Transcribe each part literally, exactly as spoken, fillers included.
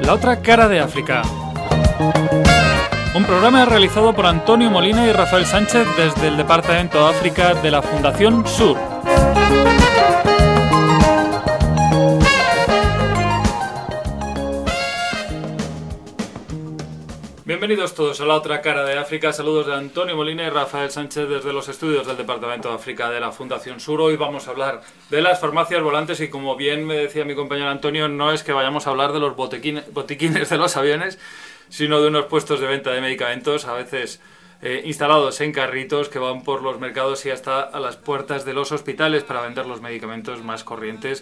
La otra cara de África. Un programa realizado por Antonio Molina y Rafael Sánchez desde el Departamento de África de la Fundación Sur. Bienvenidos todos a La otra cara de África. Saludos de Antonio Molina y Rafael Sánchez desde los estudios del Departamento de África de la Fundación Sur. Hoy vamos a hablar de las farmacias volantes y, como bien me decía mi compañero Antonio, no es que vayamos a hablar de los botiquines, botiquines de los aviones, sino de unos puestos de venta de medicamentos, a veces eh, instalados en carritos que van por los mercados y hasta a las puertas de los hospitales para vender los medicamentos más corrientes.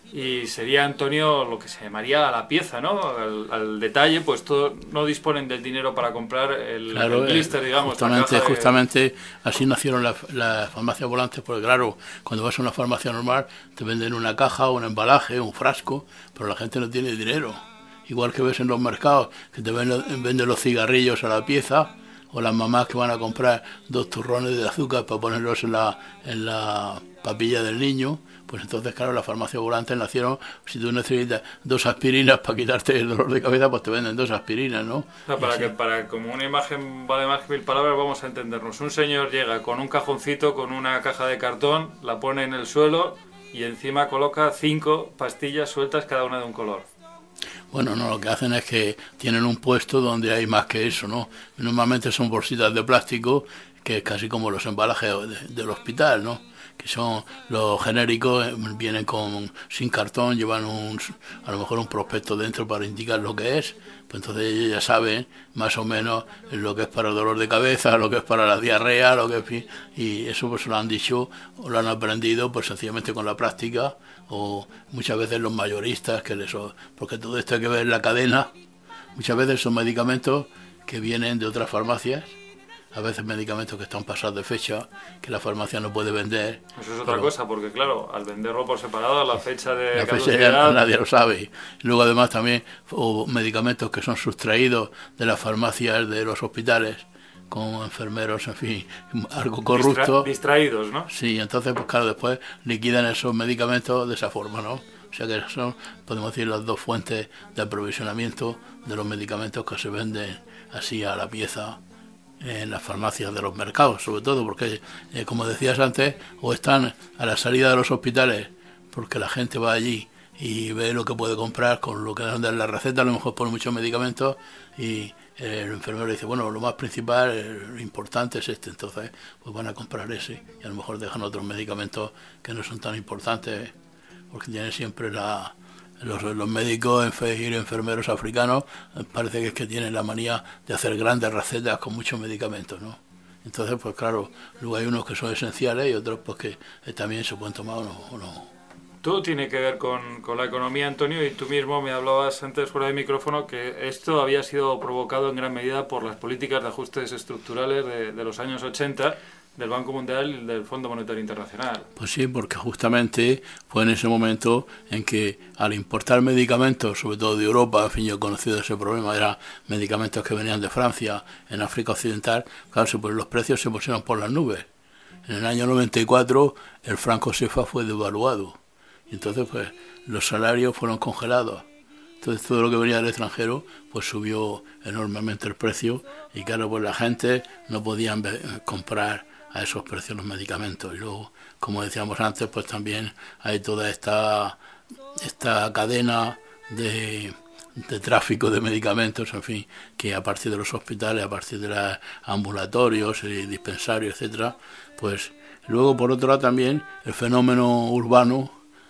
Y sería, Antonio, lo que se llamaría a la pieza, ¿no? Al, al detalle, pues todo, no disponen del dinero para comprar el, claro, el blister, digamos. Justamente, de... justamente así nacieron las, las farmacias volantes, porque claro, cuando vas a una farmacia normal te venden una caja, un embalaje, un frasco, pero la gente no tiene dinero. Igual que ves en los mercados que te venden, venden los cigarrillos a la pieza, o las mamás que van a comprar dos turrones de azúcar para ponerlos en la, en la papilla del niño. Pues entonces, claro, las farmacias volantes nacieron, si tú necesitas dos aspirinas para quitarte el dolor de cabeza, pues te venden dos aspirinas, ¿no? No, para que, para como una imagen vale más que mil palabras, vamos a entendernos. Un señor llega con un cajoncito, con una caja de cartón, la pone en el suelo y encima coloca cinco pastillas sueltas, cada una de un color. Bueno, no, lo que hacen es que tienen un puesto donde hay más que eso, ¿no? Normalmente son bolsitas de plástico, que es casi como los embalajes de, del hospital, ¿no? Que son los genéricos, vienen con sin cartón, llevan un, a lo mejor un prospecto dentro para indicar lo que es, pues entonces ellos ya saben más o menos lo que es para el dolor de cabeza, lo que es para la diarrea, lo que es, y eso pues lo han dicho o lo han aprendido pues sencillamente con la práctica, o muchas veces los mayoristas, que les, porque todo esto hay que ver en la cadena, muchas veces son medicamentos que vienen de otras farmacias. A veces medicamentos que están pasados de fecha, que la farmacia no puede vender. Eso es otra pero, cosa, porque claro, al venderlo por separado, la fecha de la caducidad... fecha ya nadie lo sabe. Luego además también o medicamentos que son sustraídos de las farmacias de los hospitales, con enfermeros, en fin, algo corrupto. Distra distraídos, ¿no? Sí, entonces pues claro, después liquidan esos medicamentos de esa forma, ¿no? O sea que son, podemos decir, las dos fuentes de aprovisionamiento de los medicamentos que se venden así a la pieza en las farmacias de los mercados, sobre todo porque, eh, como decías antes, o están a la salida de los hospitales porque la gente va allí y ve lo que puede comprar con lo que dan en la receta, a lo mejor pone muchos medicamentos y el enfermero dice, bueno, lo más principal, lo importante es este, entonces pues van a comprar ese y a lo mejor dejan otros medicamentos que no son tan importantes porque tienen siempre la... Los, los médicos y enfermeros africanos parece que es que tienen la manía de hacer grandes recetas con muchos medicamentos, ¿no? Entonces, pues claro, luego hay unos que son esenciales y otros pues que eh, también se pueden tomar o no. O no. Todo tiene que ver con, con la economía, Antonio, y tú mismo me hablabas antes fuera de micrófono que esto había sido provocado en gran medida por las políticas de ajustes estructurales de, de los años ochenta del Banco Mundial y del Fondo Monetario Internacional. Pues sí, porque justamente fue en ese momento en que al importar medicamentos, sobre todo de Europa, en fin, yo he conocido ese problema, eran medicamentos que venían de Francia, en África Occidental, claro, pues los precios se pusieron por las nubes. En el año noventa y cuatro el franco CFA fue devaluado y entonces pues los salarios fueron congelados. Entonces todo lo que venía del extranjero pues subió enormemente el precio y claro, pues la gente no podía comprar a esos precios los medicamentos. Y luego, como decíamos antes, pues también hay toda esta esta cadena de, de tráfico de medicamentos, en fin, que a partir de los hospitales, a partir de los ambulatorios y dispensarios, etcétera, pues luego por otro lado también el fenómeno urbano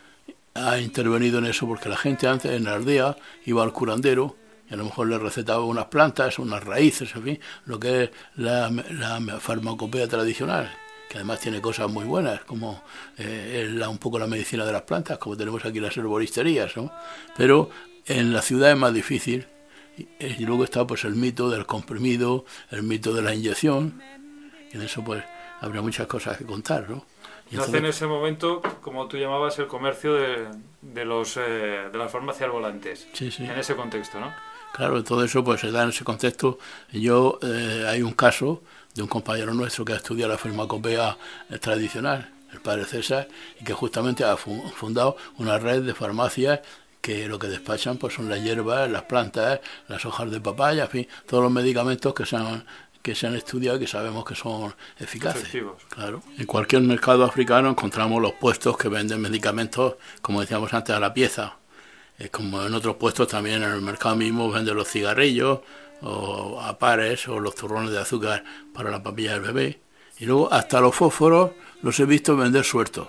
ha intervenido en eso, porque la gente antes en la aldea iba al curandero y a lo mejor le recetaba unas plantas, unas raíces, en fin, lo que es la, la farmacopea tradicional, que además tiene cosas muy buenas, como eh, la, un poco la medicina de las plantas, como tenemos aquí las herboristerías, ¿no? Pero en la ciudad es más difícil, y, y luego está pues el mito del comprimido, el mito de la inyección, y en eso pues habrá muchas cosas que contar, ¿no? Y entonces, nace en ese momento, como tú llamabas, el comercio de, de, los, eh, de las farmacias volantes, sí, sí. En ese contexto, ¿no? Claro, todo eso pues se da en ese contexto. Yo eh, hay un caso de un compañero nuestro que ha estudiado la farmacopea eh, tradicional, el padre César, y que justamente ha fundado una red de farmacias que lo que despachan pues son las hierbas, las plantas, las hojas de papaya, en fin, todos los medicamentos que se han, que se han estudiado y que sabemos que son eficaces. Efectivos. Claro. En cualquier mercado africano encontramos los puestos que venden medicamentos, como decíamos antes, a la pieza. Es como en otros puestos también en el mercado mismo venden los cigarrillos, o a pares, o los turrones de azúcar para la papilla del bebé. Y luego hasta los fósforos los he visto vender sueltos.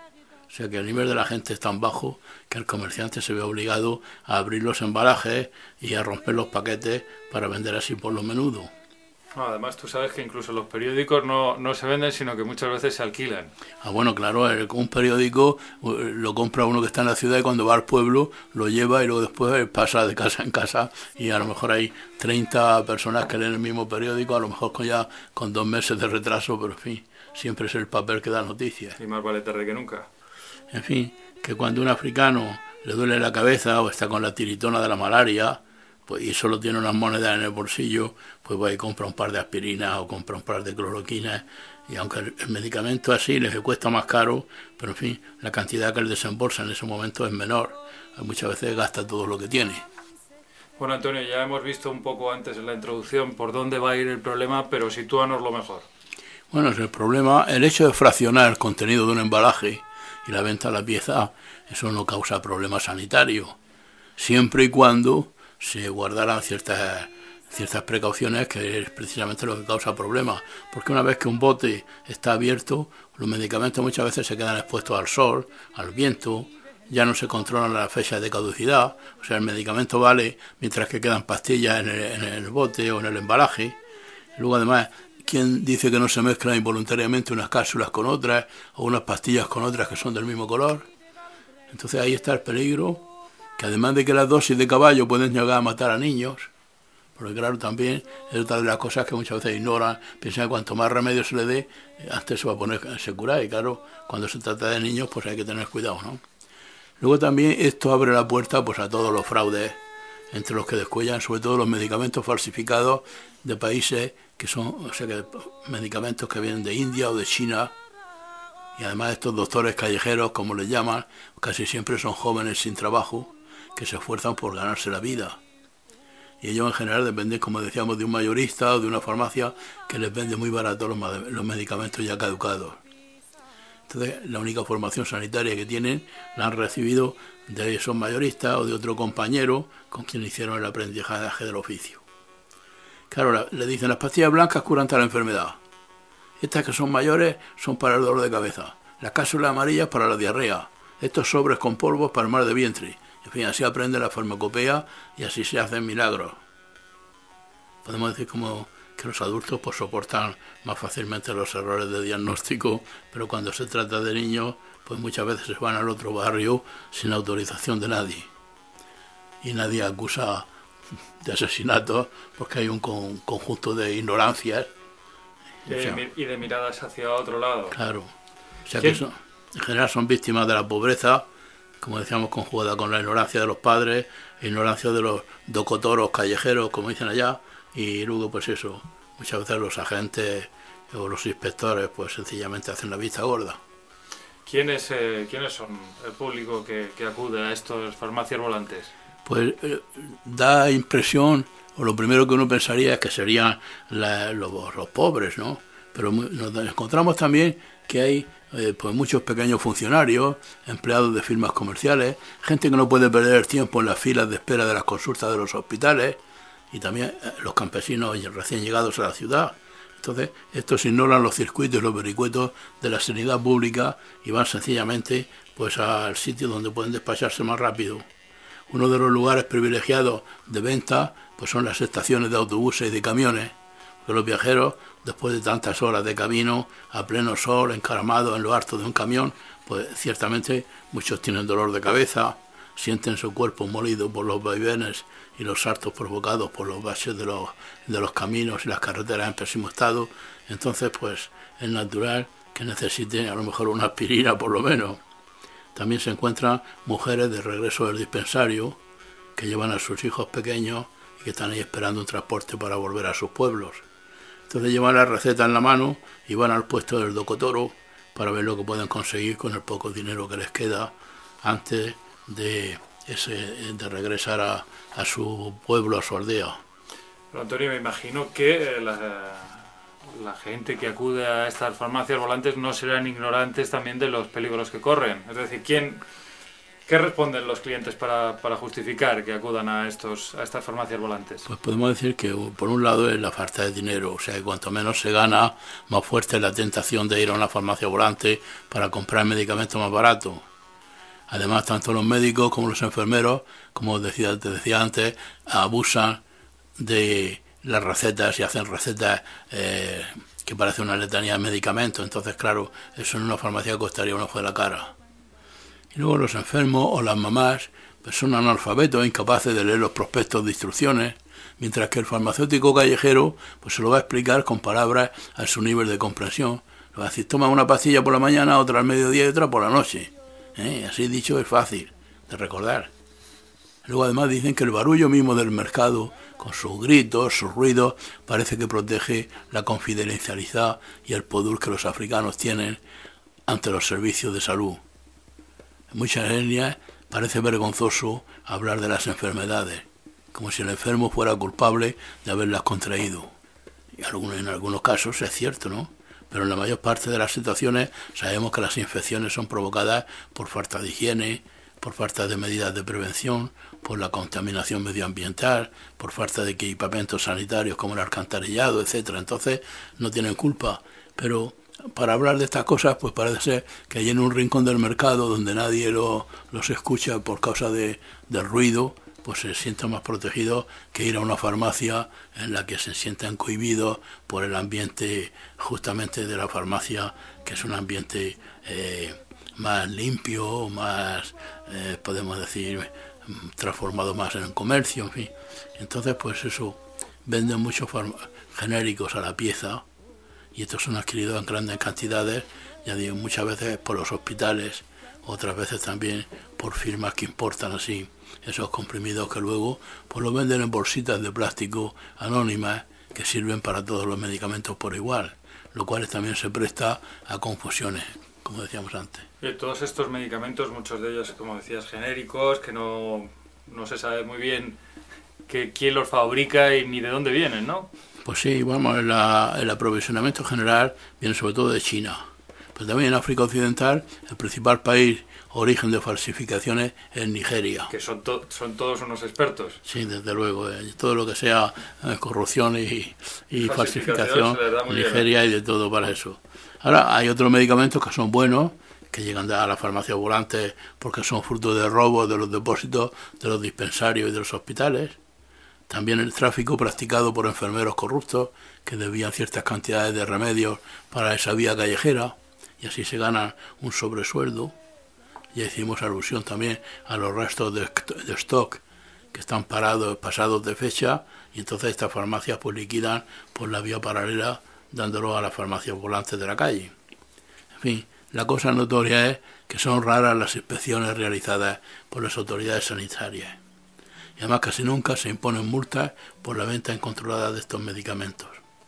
O sea que el nivel de la gente es tan bajo que el comerciante se ve obligado a abrir los embalajes y a romper los paquetes para vender así por lo menudo. No, además tú sabes que incluso los periódicos no, no se venden, sino que muchas veces se alquilan. Ah, bueno, claro, un periódico lo compra uno que está en la ciudad y cuando va al pueblo lo lleva y luego después pasa de casa en casa y a lo mejor hay treinta personas que leen el mismo periódico, a lo mejor con ya con dos meses de retraso, pero en fin, siempre es el papel que da noticias. Y más vale tarde que nunca. En fin, que cuando un africano le duele la cabeza o está con la tiritona de la malaria, pues, y solo tiene unas monedas en el bolsillo, pues va y compra un par de aspirinas o compra un par de cloroquinas, y aunque el, el medicamento así les cuesta más caro, pero en fin, la cantidad que él desembolsa en ese momento es menor. Muchas veces gasta todo lo que tiene. Bueno, Antonio, ya hemos visto un poco antes en la introducción por dónde va a ir el problema, pero sitúanos lo mejor. Bueno, es el problema, el hecho de fraccionar el contenido de un embalaje y la venta a la pieza, eso no causa problemas sanitarios, siempre y cuando se guardaran ciertas, ciertas precauciones, que es precisamente lo que causa problemas, porque una vez que un bote está abierto, los medicamentos muchas veces se quedan expuestos al sol, al viento, ya no se controlan las fechas de caducidad, o sea, el medicamento vale mientras que quedan pastillas en el, en el bote o en el embalaje. Luego además, ¿quién dice que no se mezclan involuntariamente unas cápsulas con otras o unas pastillas con otras que son del mismo color? Entonces ahí está el peligro, que además de que las dosis de caballo pueden llegar a matar a niños, porque claro, también es otra de las cosas que muchas veces ignoran, piensan que cuanto más remedio se le dé, antes se va a poner a se curar, y claro, cuando se trata de niños pues hay que tener cuidado, ¿no? Luego también esto abre la puerta pues a todos los fraudes, entre los que descuellan sobre todo los medicamentos falsificados de países que son, o sea, que medicamentos que vienen de India o de China, y además estos doctores callejeros, como les llaman, casi siempre son jóvenes sin trabajo, que se esfuerzan por ganarse la vida. Y ellos en general dependen, como decíamos, de un mayorista o de una farmacia que les vende muy barato los, los medicamentos ya caducados. Entonces, la única formación sanitaria que tienen la han recibido de esos mayoristas o de otro compañero con quien hicieron el aprendizaje del oficio. Claro, le dicen, las pastillas blancas curan tal enfermedad. Estas que son mayores son para el dolor de cabeza. Las cápsulas amarillas para la diarrea. Estos sobres con polvos para el mal de vientre. En fin, así aprende la farmacopea y así se hacen milagros. Podemos decir como que los adultos pues soportan más fácilmente los errores de diagnóstico, pero cuando se trata de niños, pues muchas veces se van al otro barrio sin autorización de nadie. Y nadie acusa de asesinato porque hay un con, conjunto de ignorancias. Y, o sea, y de miradas hacia otro lado. Claro. O sea que son, en general son víctimas de la pobreza, como decíamos, conjugada con la ignorancia de los padres, ignorancia de los docotoros callejeros, como dicen allá, y luego pues eso, muchas veces los agentes o los inspectores pues sencillamente hacen la vista gorda. ¿Quiénes, eh, ¿quiénes son el público que, que acude a estas farmacias volantes? Pues eh, da impresión, o lo primero que uno pensaría es que serían la, los, los pobres, ¿no? Pero muy, nos encontramos también que hay eh, pues muchos pequeños funcionarios, empleados de firmas comerciales, gente que no puede perder el tiempo en las filas de espera de las consultas de los hospitales, y también eh, los campesinos recién llegados a la ciudad. Entonces, estos ignoran los circuitos y los vericuetos de la sanidad pública y van sencillamente pues al sitio donde pueden despacharse más rápido. Uno de los lugares privilegiados de venta pues son las estaciones de autobuses y de camiones, porque los viajeros, después de tantas horas de camino, a pleno sol, encaramados en lo alto de un camión, pues ciertamente muchos tienen dolor de cabeza, sienten su cuerpo molido por los vaivenes y los saltos provocados por los baches de los, de los caminos y las carreteras en pésimo estado. Entonces pues es natural que necesiten a lo mejor una aspirina por lo menos. También se encuentran mujeres de regreso del dispensario que llevan a sus hijos pequeños y que están ahí esperando un transporte para volver a sus pueblos. Entonces llevan la receta en la mano y van al puesto del docotoro para ver lo que pueden conseguir con el poco dinero que les queda antes de ese, de regresar a, a su pueblo, a su aldea. Pero Antonio, me imagino que la, la gente que acude a estas farmacias volantes no serán ignorantes también de los peligros que corren. Es decir, ¿quién, ¿qué responden los clientes para, para justificar que acudan a, estos, a estas farmacias volantes? Pues podemos decir que por un lado es la falta de dinero, o sea que cuanto menos se gana, más fuerte es la tentación de ir a una farmacia volante para comprar medicamentos más baratos. Además, tanto los médicos como los enfermeros, como decía, te decía antes, abusan de las recetas y hacen recetas eh, que parecen una letanía de medicamentos. Entonces, claro, eso en una farmacia costaría un ojo de la cara. Y luego los enfermos o las mamás pues son analfabetos, incapaces de leer los prospectos de instrucciones, mientras que el farmacéutico callejero pues se lo va a explicar con palabras a su nivel de comprensión. Le va a decir, toma una pastilla por la mañana, otra al mediodía y otra por la noche. ¿Eh? Así dicho, es fácil de recordar. Luego además dicen que el barullo mismo del mercado, con sus gritos, sus ruidos, parece que protege la confidencialidad y el poder que los africanos tienen ante los servicios de salud. En muchas etnias parece vergonzoso hablar de las enfermedades, como si el enfermo fuera culpable de haberlas contraído. Y en algunos casos es cierto, ¿no? Pero en la mayor parte de las situaciones sabemos que las infecciones son provocadas por falta de higiene, por falta de medidas de prevención, por la contaminación medioambiental, por falta de equipamientos sanitarios como el alcantarillado, etcétera. Entonces no tienen culpa. Pero para hablar de estas cosas, pues parece ser que hay en un rincón del mercado donde nadie lo, los escucha por causa de, del ruido, pues se sientan más protegidos que ir a una farmacia en la que se sientan cohibidos por el ambiente justamente de la farmacia, que es un ambiente eh, más limpio, más, eh, podemos decir, transformado más en comercio, en fin. Entonces, pues eso, venden muchos genéricos a la pieza, y estos son adquiridos en grandes cantidades, ya digo, muchas veces por los hospitales, otras veces también por firmas que importan así esos comprimidos que luego pues los venden en bolsitas de plástico anónimas que sirven para todos los medicamentos por igual, lo cual también se presta a confusiones, como decíamos antes. Y todos estos medicamentos, muchos de ellos, como decías, genéricos, que no, no se sabe muy bien que, quién los fabrica y ni de dónde vienen, ¿no? Pues sí, vamos, la, el aprovisionamiento general viene sobre todo de China. Pero también en África Occidental, el principal país origen de falsificaciones es Nigeria. Que son, to son todos unos expertos. Sí, desde luego. Eh, todo lo que sea eh, corrupción y, y falsificación, Nigeria y de todo para eso. Ahora, hay otros medicamentos que son buenos, que llegan a las farmacias volantes porque son fruto de robos de los depósitos, de los dispensarios y de los hospitales. También el tráfico practicado por enfermeros corruptos que desvían ciertas cantidades de remedios para esa vía callejera y así se ganan un sobresueldo. Ya hicimos alusión también a los restos de, de stock que están parados, pasados de fecha, y entonces estas farmacias pues liquidan por la vía paralela dándolo a las farmacias volantes de la calle. En fin, la cosa notoria es que son raras las inspecciones realizadas por las autoridades sanitarias. Y además casi nunca se imponen multas por la venta incontrolada de estos medicamentos.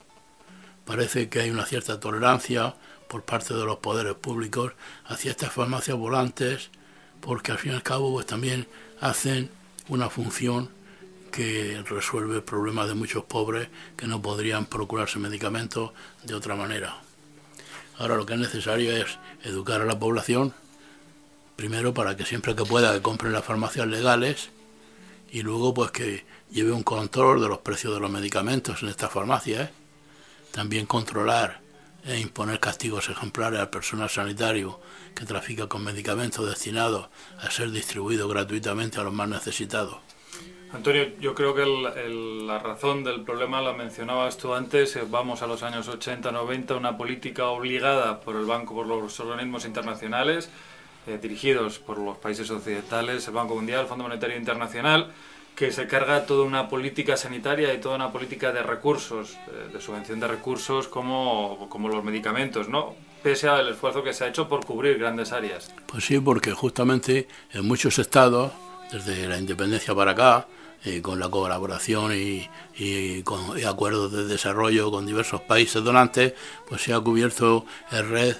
Parece que hay una cierta tolerancia por parte de los poderes públicos hacia estas farmacias volantes, porque al fin y al cabo pues también hacen una función que resuelve problemas de muchos pobres que no podrían procurarse medicamentos de otra manera. Ahora lo que es necesario es educar a la población, primero para que siempre que pueda que compren las farmacias legales, y luego pues que lleve un control de los precios de los medicamentos en estas farmacias, ¿eh? También controlar e imponer castigos ejemplares al personal sanitario que trafica con medicamentos destinados a ser distribuidos gratuitamente a los más necesitados. Antonio, yo creo que el, el, la razón del problema la mencionabas tú antes. Vamos a los años ochenta noventa, una política obligada por el Banco, por los organismos internacionales, eh, dirigidos por los países occidentales, el Banco Mundial, el Fondo Monetario Internacional, que se carga toda una política sanitaria y toda una política de recursos, de, de subvención de recursos como, como los medicamentos, ¿no? Pese al esfuerzo que se ha hecho por cubrir grandes áreas. Pues sí, porque justamente en muchos estados, desde la independencia para acá, eh, con la colaboración y, y con y acuerdos de desarrollo con diversos países donantes, pues se ha cubierto en red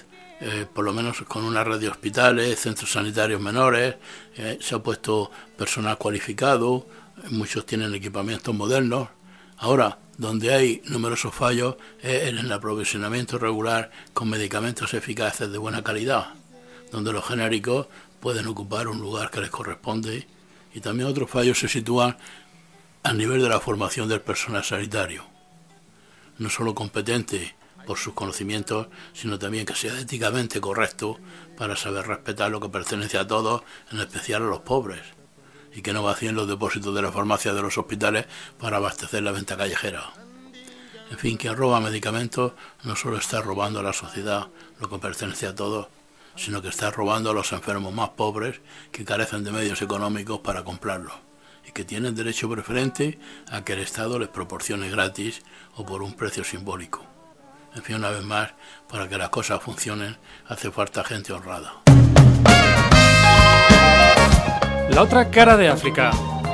eh, por lo menos con una red de hospitales, centros sanitarios menores, eh, se ha puesto personal cualificado, muchos tienen equipamientos modernos. Ahora, donde hay numerosos fallos es en el aprovisionamiento regular con medicamentos eficaces de buena calidad, donde los genéricos pueden ocupar un lugar que les corresponde, y también otros fallos se sitúan a nivel de la formación del personal sanitario, no solo competente por sus conocimientos, sino también que sea éticamente correcto para saber respetar lo que pertenece a todos, en especial a los pobres, y que no vacíen los depósitos de la farmacia de los hospitales para abastecer la venta callejera. En fin, quien roba medicamentos no solo está robando a la sociedad lo que pertenece a todos, sino que está robando a los enfermos más pobres que carecen de medios económicos para comprarlos y que tienen derecho preferente a que el Estado les proporcione gratis o por un precio simbólico. En fin, una vez más, para que las cosas funcionen hace falta gente honrada. La otra cara de África.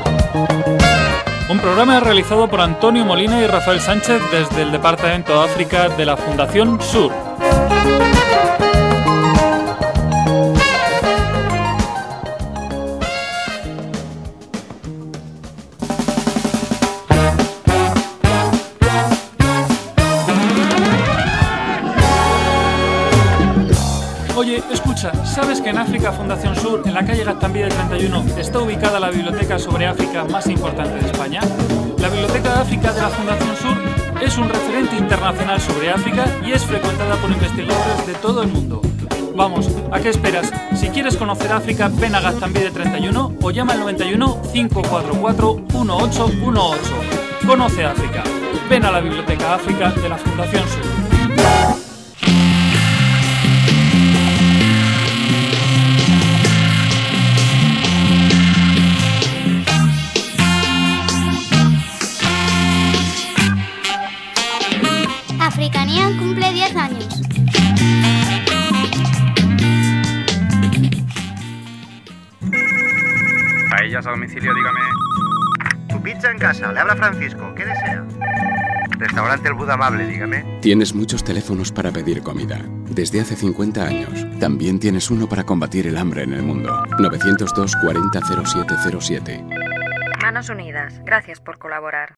Un programa realizado por Antonio Molina y Rafael Sánchez desde el Departamento de África de la Fundación Sur. Oye, escucha, ¿sabes que en África Fundación Sur, en la calle Gaztambide treinta y uno, está ubicada la biblioteca sobre África más importante de España? La Biblioteca de África de la Fundación Sur es un referente internacional sobre África y es frecuentada por investigadores de todo el mundo. Vamos, ¿a qué esperas? Si quieres conocer África, ven a Gaztambide treinta y uno o llama al noventa y uno, cinco cuatro cuatro, uno ocho uno ocho. Conoce África. Ven a la Biblioteca África de la Fundación Sur. Africanía cumple diez años. Paellas a domicilio, dígame. Tu pizza en casa, le habla Francisco, ¿qué desea? Restaurante El Buda Amable, dígame. Tienes muchos teléfonos para pedir comida. Desde hace cincuenta años. También tienes uno para combatir el hambre en el mundo. novecientos dos cuarenta cero siete cero siete. Manos Unidas. Gracias por colaborar.